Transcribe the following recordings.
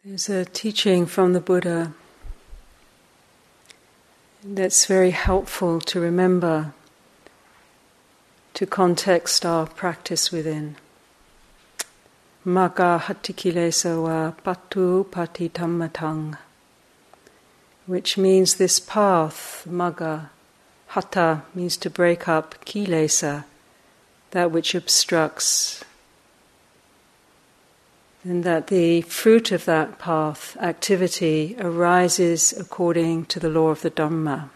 There's a teaching from the Buddha that's very helpful to remember, to context our practice within. Magga hattikilesa wa pattu patidhammatang, which means this path. Magga, hatha means to break up, kilesa, that which obstructs, and that the fruit of that path, activity, arises according to the law of the Dhamma.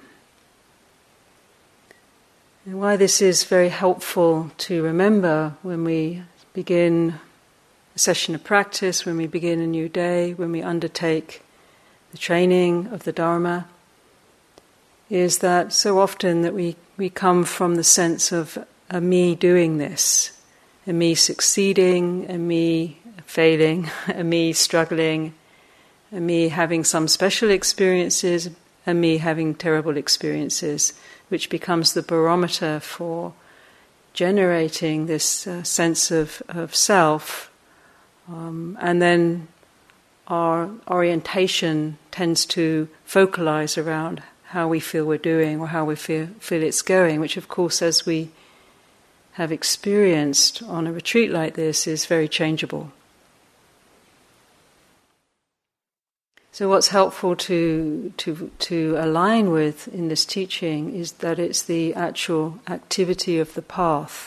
And why this is very helpful to remember when we begin a session of practice, when we begin a new day, when we undertake the training of the Dharma, is that so often that we come from the sense of a me doing this, a me succeeding, a me failing, a me struggling, a me having some special experiences, a me having terrible experiences, which becomes the barometer for generating this sense of self. And then our orientation tends to focalize around how we feel we're doing or how we feel it's going, which of course, as we have experienced on a retreat like this, is very changeable. So what's helpful to align with in this teaching is that it's the actual activity of the path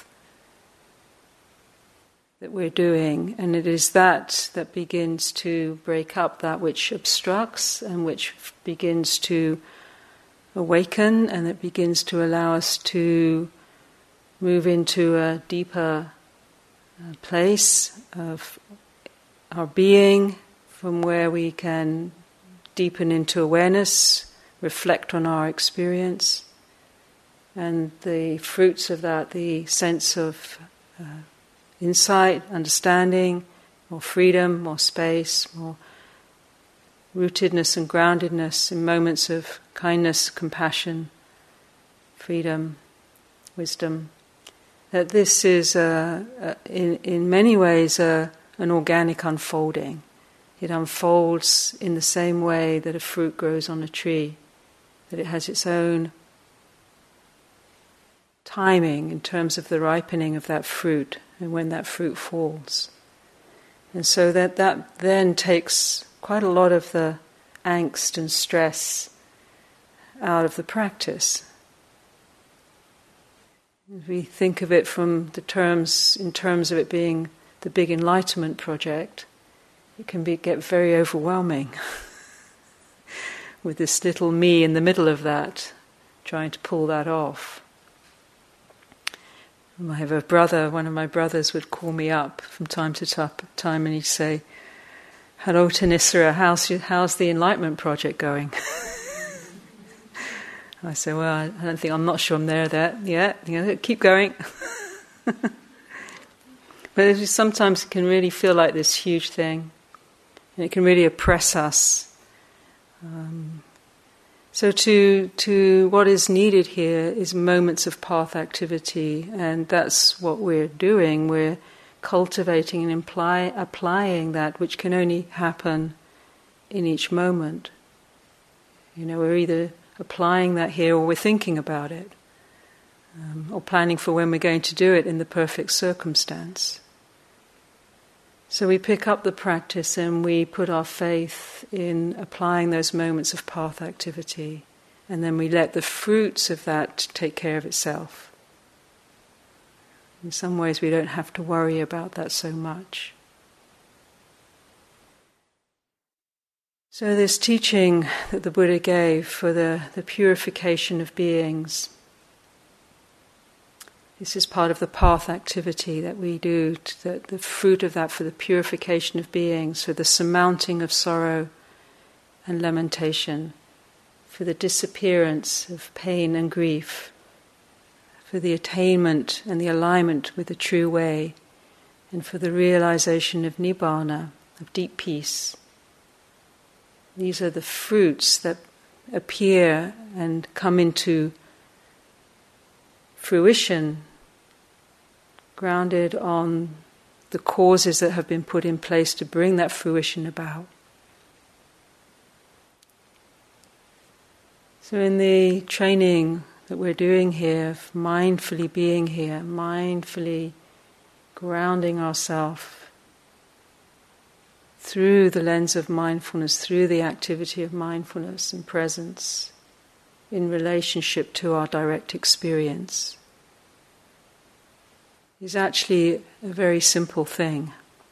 that we're doing, and it is that begins to break up that which obstructs and which begins to awaken, and it begins to allow us to move into a deeper place of our being, from where we can deepen into awareness, reflect on our experience, and the fruits of that, the sense of insight, understanding, more freedom, more space, more rootedness and groundedness in moments of kindness, compassion, freedom, wisdom. That this is, in many ways, an organic unfolding. It unfolds in the same way that a fruit grows on a tree, that it has its own timing in terms of the ripening of that fruit and when that fruit falls. And so that then takes quite a lot of the angst and stress out of the practice. If we think of it from in terms of it being the big enlightenment project, it can get very overwhelming with this little me in the middle of that, trying to pull that off. I have a brother, one of my brothers would call me up from time to time and he'd say, "Hello, Thanissaro, how's the enlightenment project going?" I say, "Well, I'm not sure I'm there yet. Keep going." But sometimes it can really feel like this huge thing. And it can really oppress us. So to what is needed here is moments of path activity, and that's what we're doing. We're cultivating and applying that which can only happen in each moment. We're either applying that here or we're thinking about it, or planning for when we're going to do it in the perfect circumstance. So we pick up the practice and we put our faith in applying those moments of path activity, and then we let the fruits of that take care of itself. In some ways we don't have to worry about that so much. So this teaching that the Buddha gave for the purification of beings, this is part of the path activity that we do, the fruit of that for the purification of beings, for the surmounting of sorrow and lamentation, for the disappearance of pain and grief, for the attainment and the alignment with the true way, and for the realization of nibbana, of deep peace. These are the fruits that appear and come into fruition, grounded on the causes that have been put in place to bring that fruition about. So in the training that we're doing here, of mindfully being here, mindfully grounding ourselves through the lens of mindfulness, through the activity of mindfulness and presence in relationship to our direct experience, is actually a very simple thing.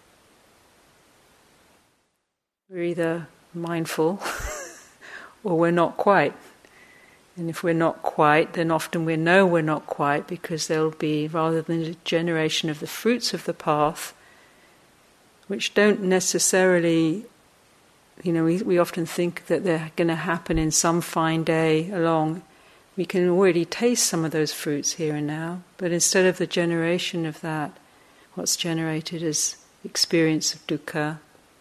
We're either mindful or we're not quite. And if we're not quite, then often we know we're not quite, because there'll be, rather than the generation of the fruits of the path, which don't necessarily, we often think that they're going to happen in some fine day along. We can already taste some of those fruits here and now, but instead of the generation of that, what's generated is experience of dukkha,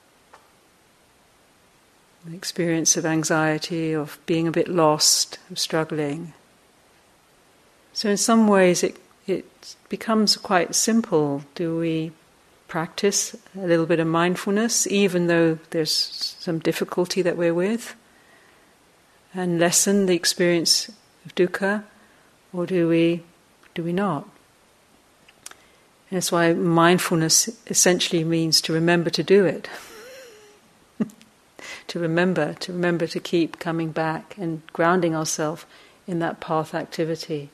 the experience of anxiety, of being a bit lost, of struggling. So in some ways it becomes quite simple. Do we practice a little bit of mindfulness, even though there's some difficulty that we're with, and lessen the experience of dukkha, or do we not? And that's why mindfulness essentially means to remember to do it. to remember to keep coming back and grounding ourselves in that path activity.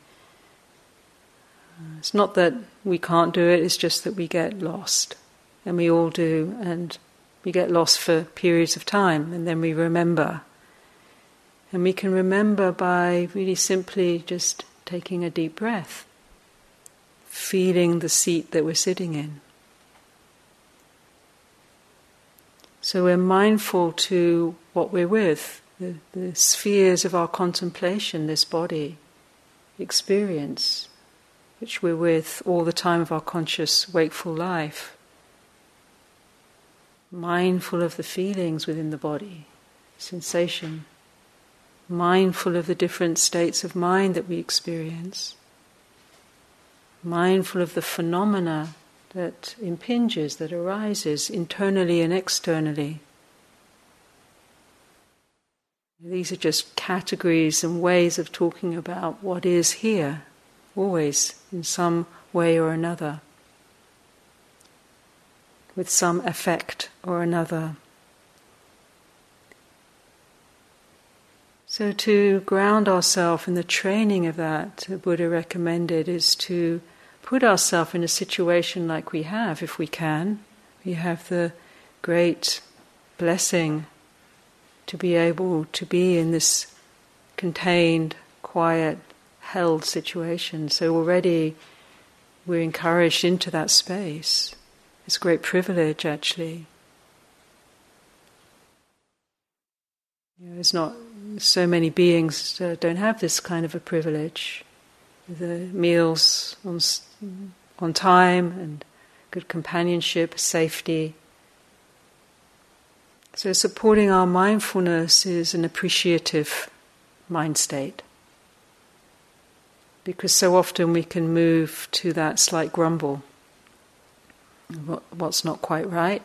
It's not that we can't do it, it's just that we get lost. And we all do, and we get lost for periods of time, and then we remember. And we can remember by really simply just taking a deep breath, feeling the seat that we're sitting in. So we're mindful to what we're with, the spheres of our contemplation, this body, experience, which we're with all the time of our conscious, wakeful life. Mindful of the feelings within the body, sensation. Mindful of the different states of mind that we experience. Mindful of the phenomena that impinges, that arises internally and externally. These are just categories and ways of talking about what is here, always in some way or another, with some effect or another. So to ground ourselves in the training of that, the Buddha recommended is to put ourselves in a situation like we have, if we can. We have the great blessing to be able to be in this contained, quiet, held situation. So already we're encouraged into that space. It's a great privilege, actually. There's not so many beings that don't have this kind of a privilege. The meals on time and good companionship, safety. So supporting our mindfulness is an appreciative mind state. Because so often we can move to that slight grumble. What's not quite right?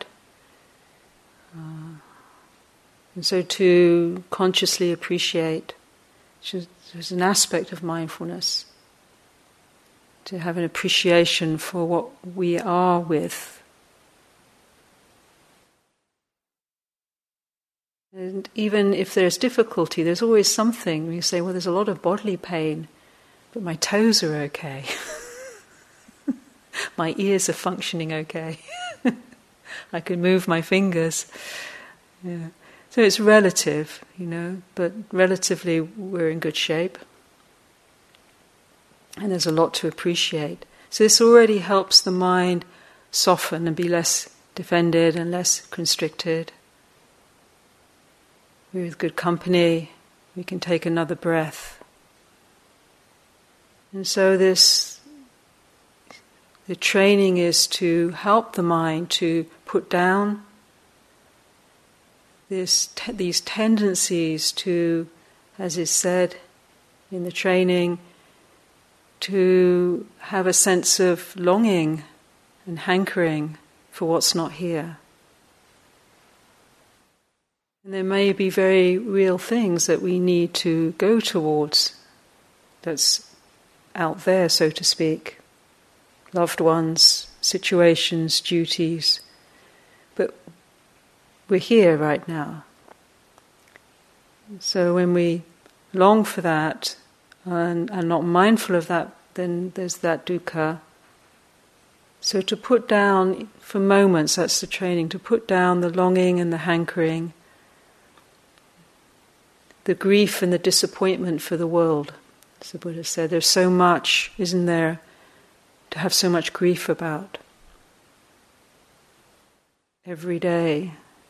And so to consciously appreciate, which is an aspect of mindfulness, to have an appreciation for what we are with. And even if there's difficulty, there's always something. You say, well, there's a lot of bodily pain, but my toes are okay. My ears are functioning okay. I can move my fingers. Yeah. So it's relative, but relatively we're in good shape. And there's a lot to appreciate. So this already helps the mind soften and be less defended and less constricted. We're with good company, we can take another breath. And so the training is to help the mind to put down these tendencies to, as is said in the training, to have a sense of longing and hankering for what's not here. And there may be very real things that we need to go towards, that's out there, so to speak. Loved ones, situations, duties. But we're here right now. So when we long for that and are not mindful of that, then there's that dukkha. So to put down, for moments, that's the training, to put down the longing and the hankering, the grief and the disappointment for the world. As the Buddha said, there's so much, isn't there, to have so much grief about. Every day.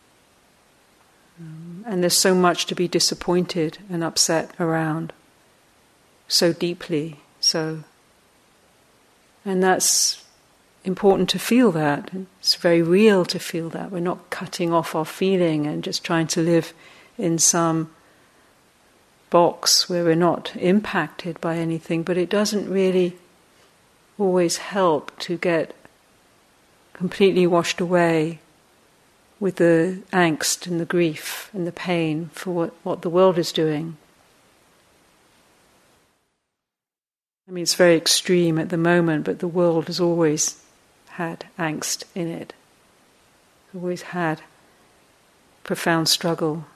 And there's so much to be disappointed and upset around. So deeply, so. And that's important to feel that. It's very real to feel that. We're not cutting off our feeling and just trying to live in some box where we're not impacted by anything, but it doesn't really always help to get completely washed away with the angst and the grief and the pain for what the world is doing. I mean, it's very extreme at the moment, but the world has always had angst in it. Always had profound struggle.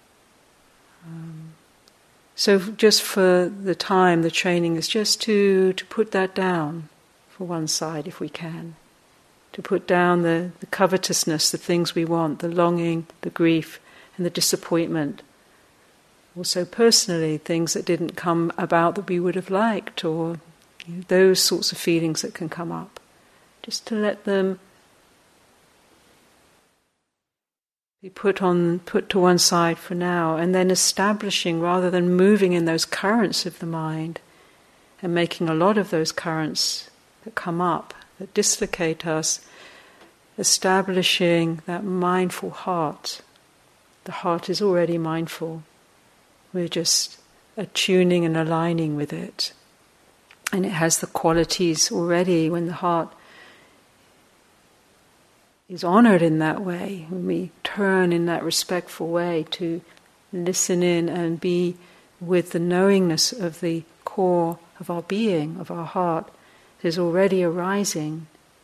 So just for the time, the training is just to put that down for one side if we can. To put down the covetousness, the things we want, the longing, the grief, and the disappointment. Also personally, things that didn't come about that we would have liked, or those sorts of feelings that can come up. Just to let them be put to one side for now, and then establishing, rather than moving in those currents of the mind and making a lot of those currents that come up, that dislocate us, establishing that mindful heart. The heart is already mindful. We're just attuning and aligning with it. And it has the qualities already when the heart is honored in that way, when we turn in that respectful way to listen in and be with the knowingness of the core of our being, of our heart, there's already arising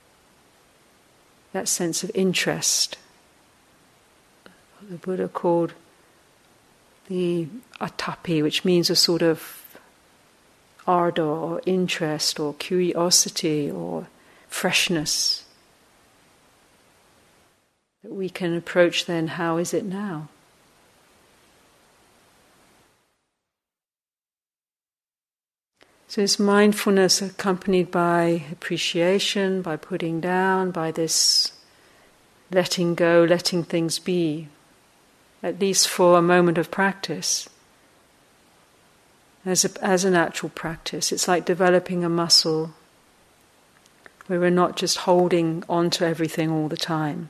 that sense of interest. What the Buddha called the atapi, which means a sort of ardor or interest or curiosity or freshness. That we can approach then, how is it now? So it's mindfulness accompanied by appreciation, by putting down, by this letting go, letting things be, at least for a moment of practice. As an actual practice, it's like developing a muscle where we're not just holding on to everything all the time.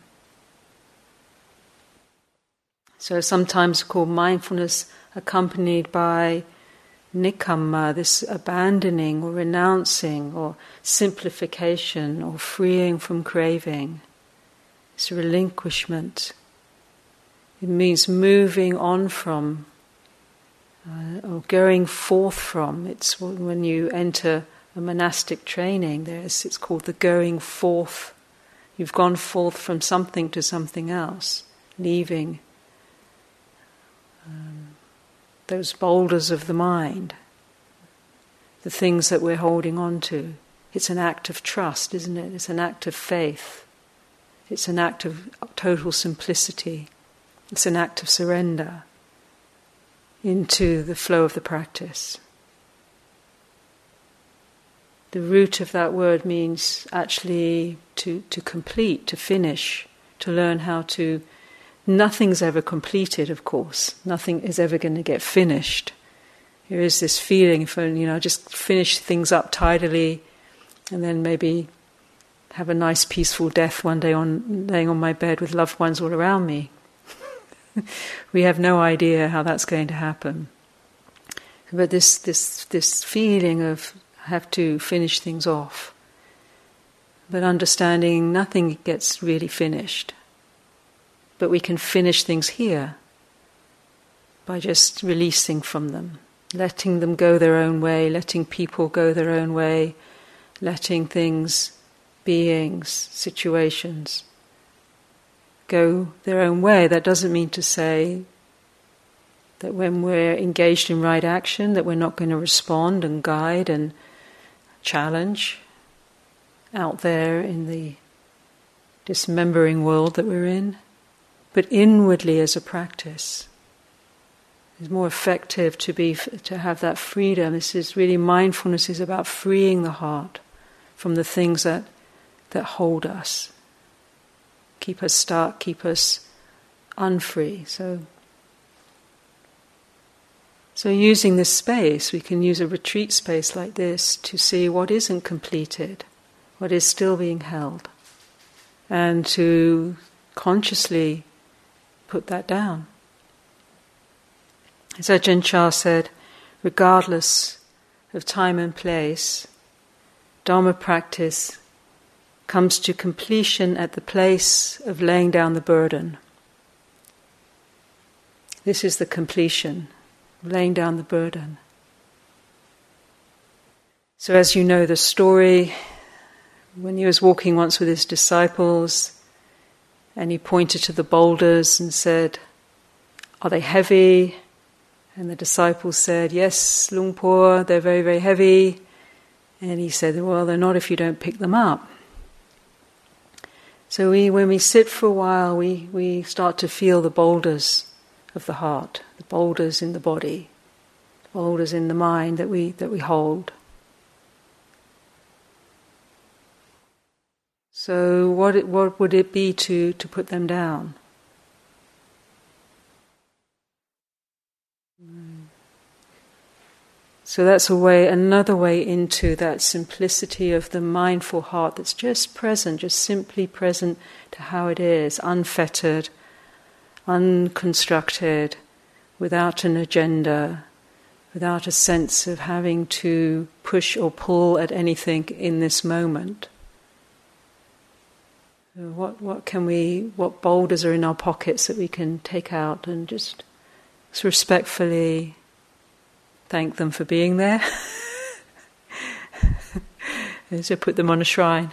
So sometimes called mindfulness accompanied by nikamma, this abandoning or renouncing or simplification or freeing from craving. It's a relinquishment. It means moving on from or going forth from. It's when you enter a monastic training, it's called the going forth. You've gone forth from something to something else, leaving those boulders of the mind, the things that we're holding on to. It's an act of trust, isn't it? It's an act of faith. It's an act of total simplicity. It's an act of surrender into the flow of the practice. The root of that word means actually to complete, to finish, to learn how to. Nothing's ever completed, of course. Nothing is ever going to get finished. There is this feeling, if just finish things up tidily, and then maybe have a nice peaceful death one day laying on my bed with loved ones all around me. We have no idea how that's going to happen. But this feeling of have to finish things off, but understanding nothing gets really finished. But we can finish things here. by just releasing from them, letting them go their own way, letting people go their own way, letting things, beings, situations go their own way. That doesn't mean to say that when we're engaged in right action that we're not going to respond and guide and challenge out there in the dismembering world that we're in. But inwardly as a practice, it's more effective to have that freedom. This is really, mindfulness is about freeing the heart from the things that hold us, keep us stuck, keep us unfree. So using this space, we can use a retreat space like this to see what isn't completed, what is still being held, and to consciously put that down. As Ajahn Chah said, regardless of time and place, Dharma practice comes to completion at the place of laying down the burden. This is the completion, laying down the burden. So as you know the story, when he was walking once with his disciples and he pointed to the boulders and said, "Are they heavy?" And the disciples said, "Yes, Lungpo, they're very, very heavy." And he said, "Well, they're not if you don't pick them up." So when we sit for a while, we start to feel the boulders of the heart, the boulders in the body, the boulders in the mind that we hold. So what would it be to put them down? So that's another way into that simplicity of the mindful heart that's just present, just simply present to how it is, unfettered, unconstructed, without an agenda, without a sense of having to push or pull at anything in this moment. What boulders are in our pockets that we can take out and just respectfully thank them for being there. So put them on a shrine.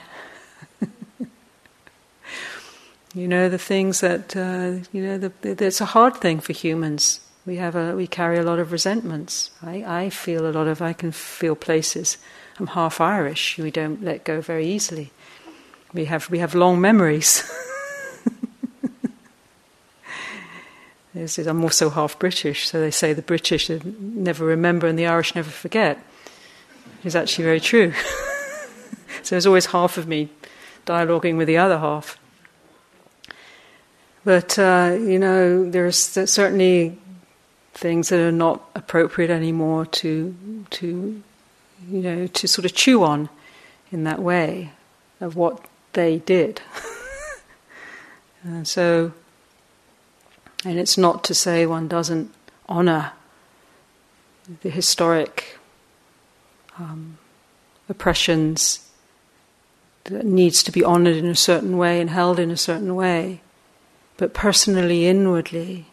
The things that it's a hard thing for humans. We carry a lot of resentments. I can feel places. I'm half Irish. We don't let go very easily. We have long memories. I'm also half British, so they say the British never remember and the Irish never forget. It's actually very true. So there's always half of me dialoguing with the other half. But there are certainly things that are not appropriate anymore to sort of chew on in that way of what they did. And it's not to say one doesn't honour the historic oppressions that needs to be honoured in a certain way and held in a certain way. But personally, inwardly,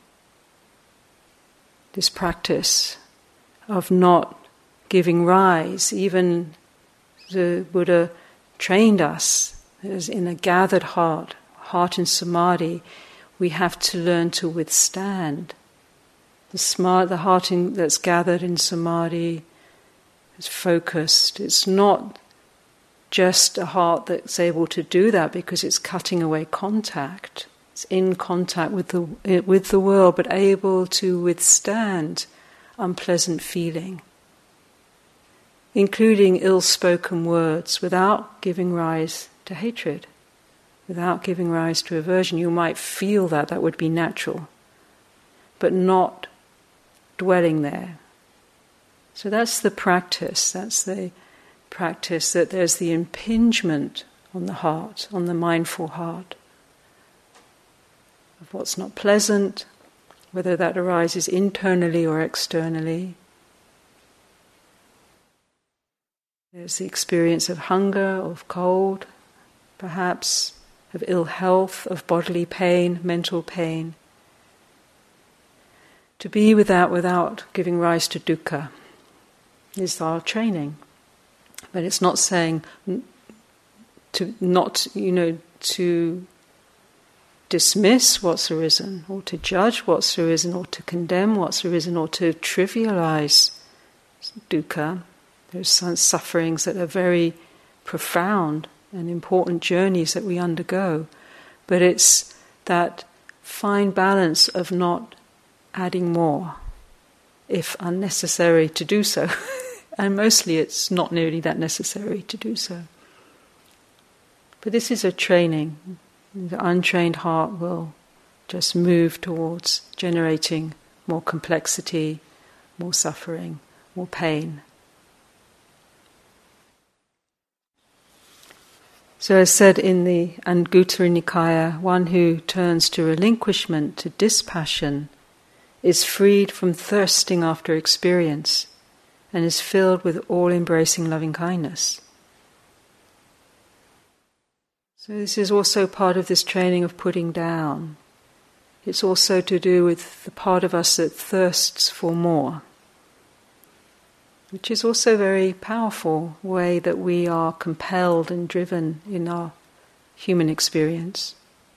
this practice of not giving rise, even the Buddha trained us as in a gathered heart in samadhi, we have to learn to withstand. The heart that's gathered in samadhi is focused. It's not just a heart that's able to do that because it's cutting away contact. It's in contact with the world, but able to withstand unpleasant feeling, including ill-spoken words, without giving rise to hatred. Without giving rise to aversion. You might feel that would be natural, but not dwelling there. So that's the practice. That's the practice that there's the impingement on the heart, on the mindful heart, of what's not pleasant, whether that arises internally or externally. There's the experience of hunger, of cold, perhaps, of ill health, of bodily pain, mental pain. To be with that without giving rise to dukkha is our training. But it's not saying to not, to dismiss what's arisen, or to judge what's arisen, or to condemn what's arisen, or to trivialize dukkha. There's some sufferings that are very profound and important journeys that we undergo. But it's that fine balance of not adding more, if unnecessary to do so. And mostly it's not nearly that necessary to do so. But this is a training. The untrained heart will just move towards generating more complexity, more suffering, more pain. So as said in the Anguttara Nikaya, one who turns to relinquishment, to dispassion, is freed from thirsting after experience and is filled with all-embracing loving-kindness. So this is also part of this training of putting down. It's also to do with the part of us that thirsts for more, which is also a very powerful way that we are compelled and driven in our human experience.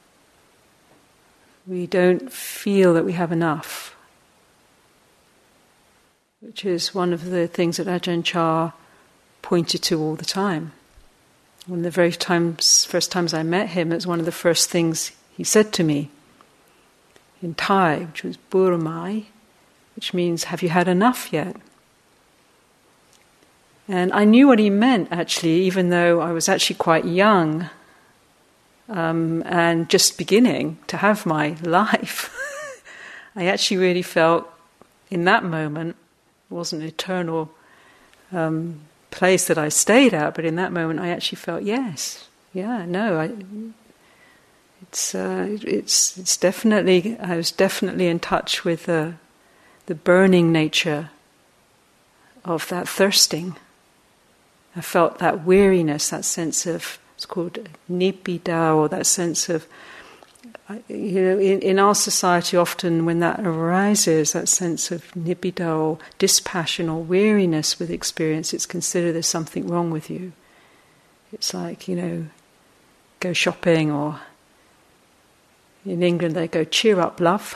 We don't feel that we have enough, which is one of the things that Ajahn Chah pointed to all the time. One of the first times I met him, it was one of the first things he said to me in Thai, which was Buramai, which means, have you had enough yet? And I knew what he meant, actually, even though I was actually quite young and just beginning to have my life. I actually really felt in that moment, it wasn't an eternal place that I stayed at, but in that moment I actually felt yes, it's definitely, I was definitely in touch with the burning nature of that thirsting. I felt that weariness, that sense of, it's called nibbida, or that sense of, in our society often when that arises, that sense of nibbida or dispassion or weariness with experience, it's considered there's something wrong with you. It's like, go shopping, or in England they go, cheer up, love.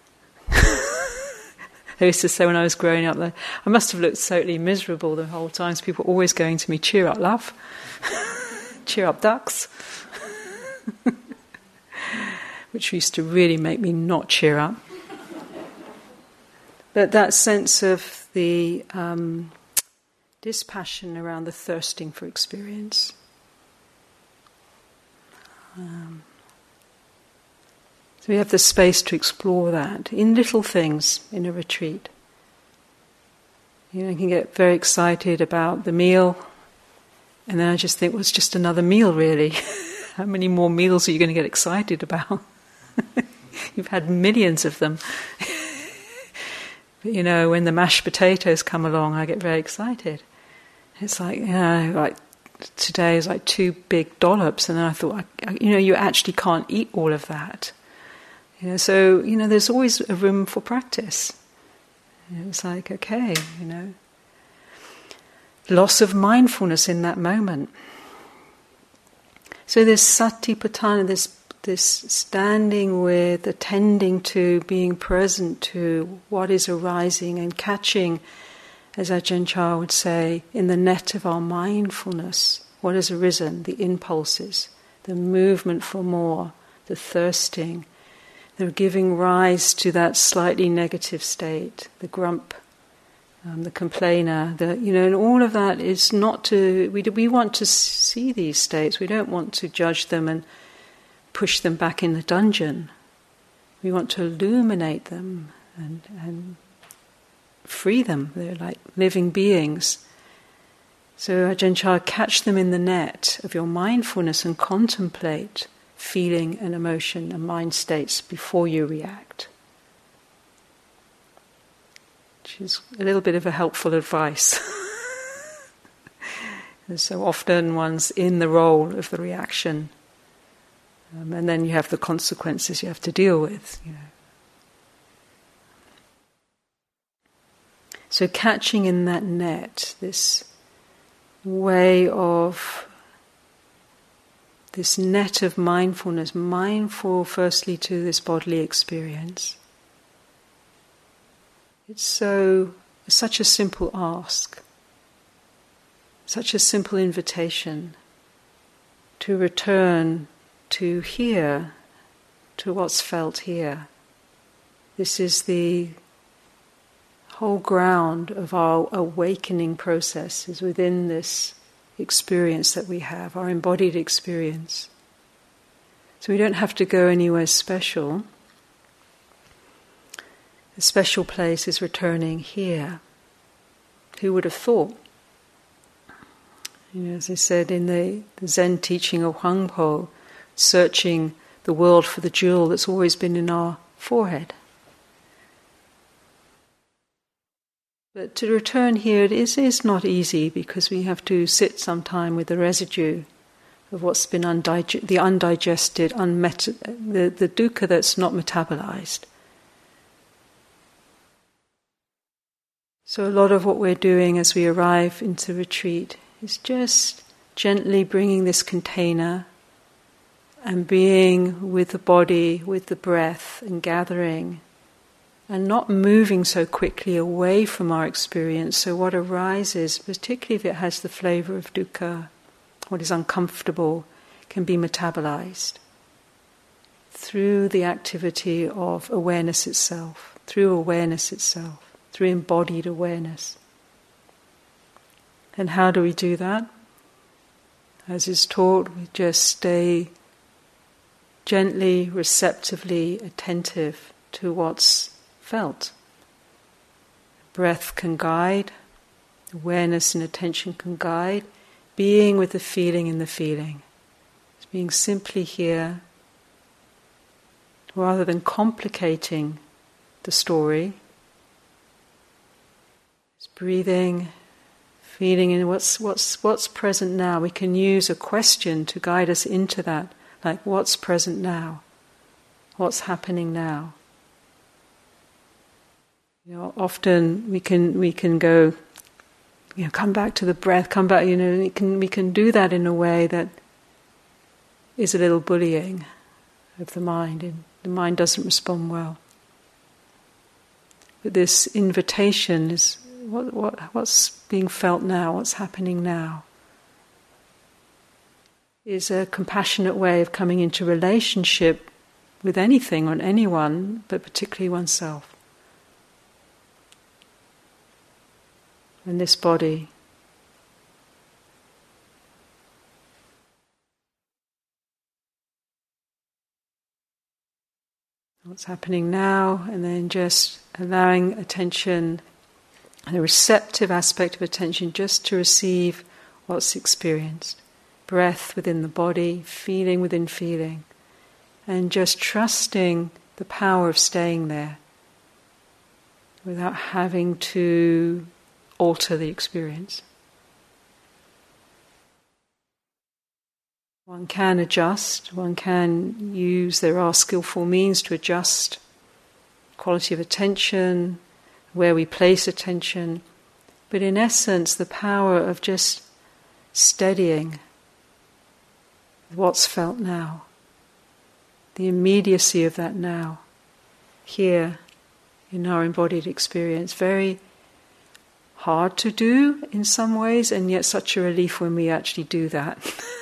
I used to say when I was growing up that I must have looked totally miserable the whole time. So people were always going to me, cheer up, love. Cheer up, ducks. Which used to really make me not cheer up. But that sense of the dispassion around the thirsting for experience. So we have the space to explore that in little things in a retreat. You can get very excited about the meal, and then I just think, well, it's just another meal, really. How many more meals are you going to get excited about? You've had millions of them. But when the mashed potatoes come along, I get very excited. It's like, like today is like 2 big dollops, and then I thought, you actually can't eat all of that. So there's always a room for practice. It's like, okay, loss of mindfulness in that moment. So this satipatthana, this standing with, attending to, being present to what is arising and catching, as Ajahn Chah would say, in the net of our mindfulness, what has arisen, the impulses, the movement for more, the thirsting, the giving rise to that slightly negative state, the grump, the complainer, and all of that is not to. We want to see these states. We don't want to judge them and push them back in the dungeon. We want to illuminate them and free them. They're like living beings. So Ajahn Chah, catch them in the net of your mindfulness and contemplate feeling and emotion and mind states before you react. Which is a little bit of a helpful advice. And so often one's in the role of the reaction, and then you have the consequences you have to deal with. So catching in that net, this way of, this net of mindfulness, mindful firstly to this bodily experience. It's such a simple ask, such a simple invitation to return to here, to what's felt here. This is the whole ground of our awakening process, is within this experience that we have, our embodied experience. So we don't have to go anywhere special. The special place is returning here. Who would have thought? As I said in the Zen teaching of Huang Po, searching the world for the jewel that's always been in our forehead. But to return here, it is not easy, because we have to sit some time with the residue of what's been the undigested, the dukkha that's not metabolized. So a lot of what we're doing as we arrive into retreat is just gently bringing this container and being with the body, with the breath, and gathering, and not moving so quickly away from our experience. So what arises, particularly if it has the flavor of dukkha, what is uncomfortable, can be metabolized through the activity of awareness itself, through embodied awareness. And how do we do that? As is taught, we just stay gently, receptively attentive to what's felt. Breath can guide, awareness and attention can guide, being with the feeling in the feeling. It's being simply here, rather than complicating the story. It's breathing, feeling in what's present now. We can use a question to guide us into that, like what's present now, what's happening now. Often we can go, come back to the breath, come back. We can do that in a way that is a little bullying of the mind, and the mind doesn't respond well. But this invitation is what's being felt now, what's happening now, is a compassionate way of coming into relationship with anything or anyone, but particularly oneself. And this body. What's happening now, and then just allowing attention, the receptive aspect of attention, just to receive what's experienced. Breath within the body, feeling within feeling, and just trusting the power of staying there without having to alter the experience. One can adjust, there are skillful means to adjust quality of attention, where we place attention, but in essence the power of just steadying what's felt now, the immediacy of that now, here in our embodied experience. Very hard to do in some ways, and yet such a relief when we actually do that.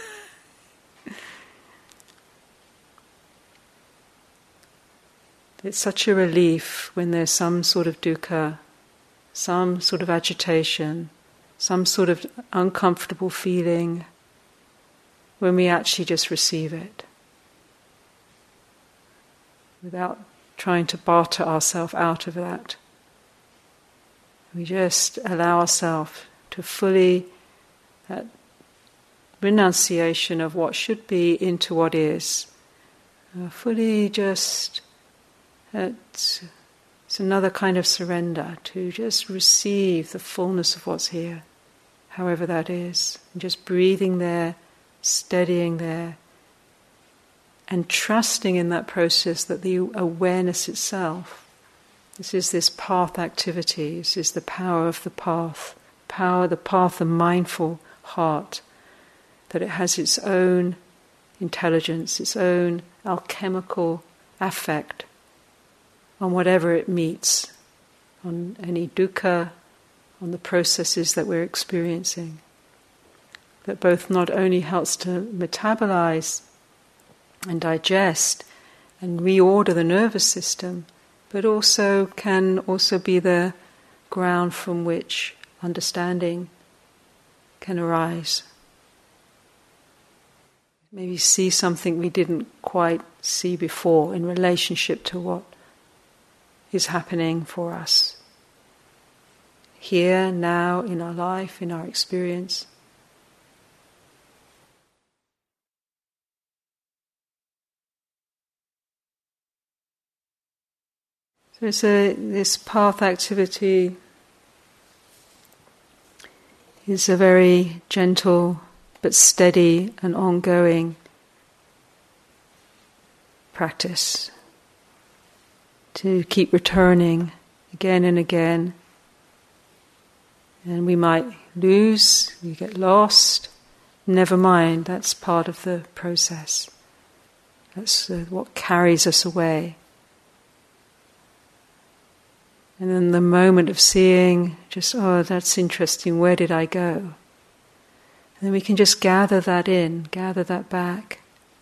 It's such a relief when there's some sort of dukkha, some sort of agitation, some sort of uncomfortable feeling, when we actually just receive it without trying to barter ourselves out of that. We just allow ourselves to fully, that renunciation of what should be into what is, fully just, it's another kind of surrender, to just receive the fullness of what's here, however that is, and just breathing there, steadying there, and trusting in that process that the awareness itself This is this path activity. This is the power of the path. The path of mindful heart. That it has its own intelligence, its own alchemical affect on whatever it meets, on any dukkha, on the processes that we're experiencing. That both not only helps to metabolize and digest and reorder the nervous system, but also can also be the ground from which understanding can arise. Maybe see something we didn't quite see before in relationship to what is happening for us here, now, in our life, in our experience. So this path activity is a very gentle but steady and ongoing practice to keep returning again and again. And we might lose, we get lost. Never mind, that's part of the process. That's what carries us away. And then the moment of seeing, just, oh, that's interesting, where did I go? And then we can just gather that in, gather that back.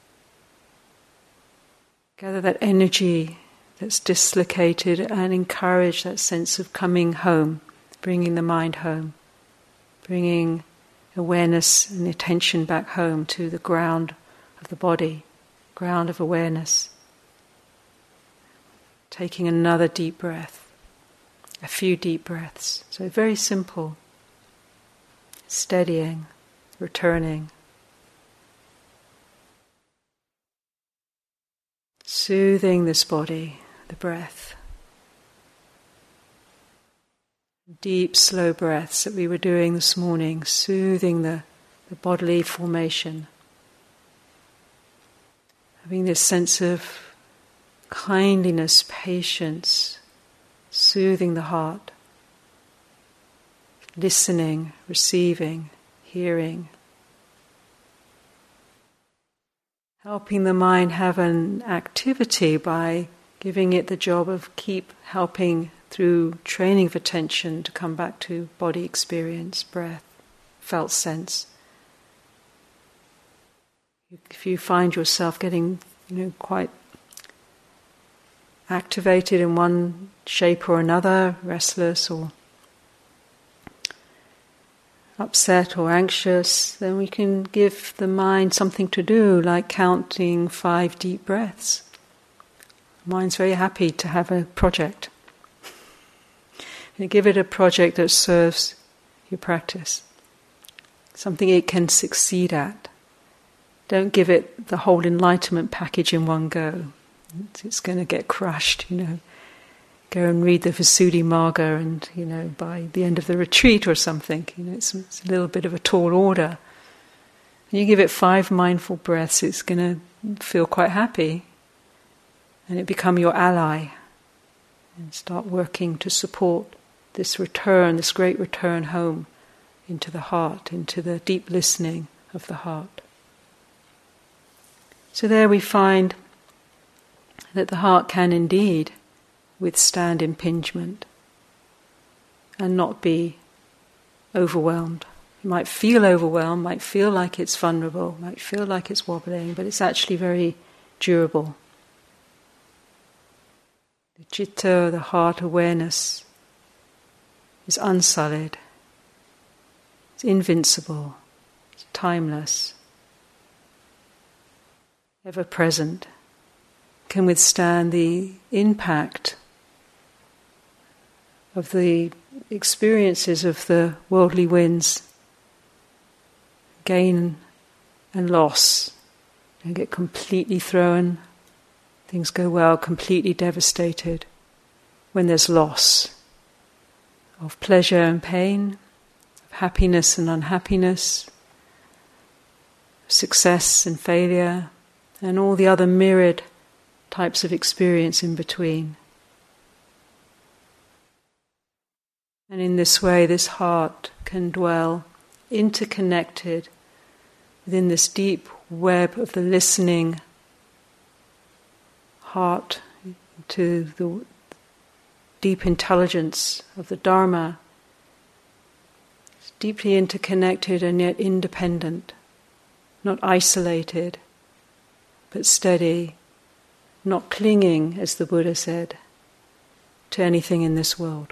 Gather that energy that's dislocated and encourage that sense of coming home, bringing the mind home, bringing awareness and attention back home to the ground of the body, ground of awareness. Taking another deep breath. A few deep breaths. So very simple. Steadying, returning. Soothing this body, the breath. Deep, slow breaths that we were doing this morning, soothing the bodily formation. Having this sense of kindliness, patience, soothing the heart, listening, receiving, hearing, helping the mind have an activity by giving it the job of keep helping through training of attention to come back to body experience, breath, felt sense. If you find yourself getting, quite activated in one shape or another, restless or upset or anxious, then we can give the mind something to do, like counting 5 deep breaths. The mind's very happy to have a project. And give it a project that serves your practice, something it can succeed at. Don't give it the whole enlightenment package in one go. It's going to get crushed, Go and read the Visuddhimagga and, by the end of the retreat or something, it's a little bit of a tall order. And you give it 5 mindful breaths, it's going to feel quite happy. And it become your ally. And start working to support this return, this great return home into the heart, into the deep listening of the heart. So there we find that the heart can indeed withstand impingement and not be overwhelmed. It might feel overwhelmed, might feel like it's vulnerable, might feel like it's wobbling, but it's actually very durable. The citta, the heart awareness, is unsullied, it's invincible, it's timeless, ever present, can withstand the impact of the experiences of the worldly winds, gain and loss, and get completely thrown. Things go well, completely devastated when there's loss of pleasure and pain, of happiness and unhappiness, success and failure, and all the other myriad types of experience in between. And in this way, this heart can dwell interconnected within this deep web of the listening heart to the deep intelligence of the Dharma. It's deeply interconnected and yet independent, not isolated, but steady, not clinging, as the Buddha said, to anything in this world.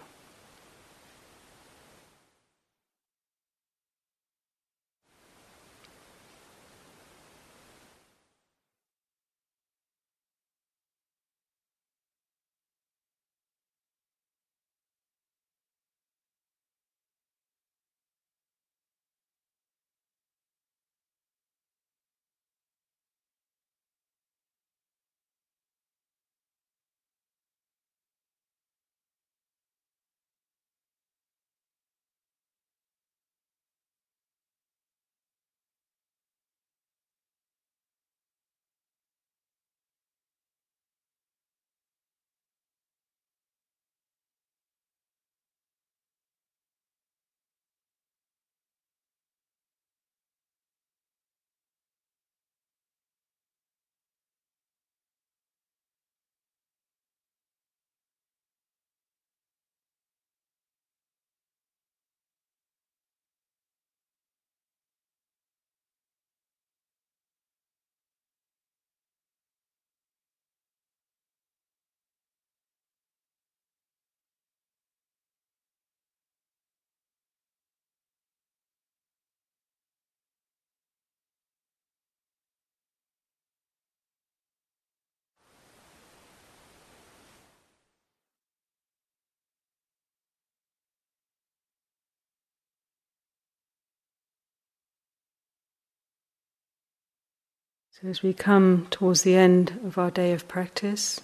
So as we come towards the end of our day of practice,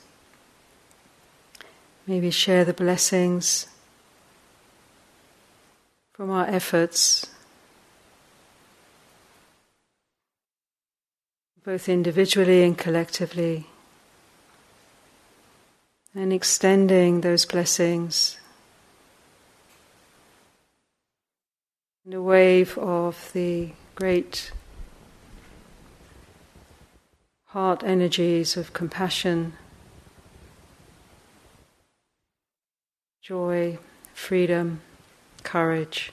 maybe share the blessings from our efforts, both individually and collectively, and extending those blessings in a wave of the great heart energies of compassion, joy, freedom, courage,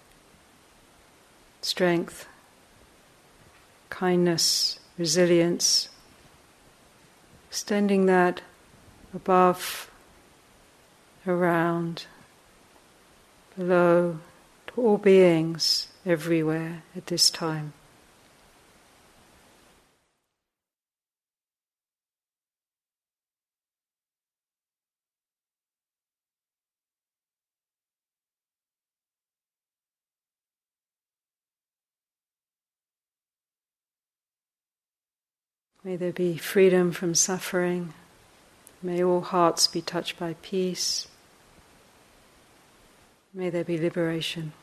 strength, kindness, resilience, extending that above, around, below, to all beings everywhere at this time. May there be freedom from suffering. May all hearts be touched by peace. May there be liberation.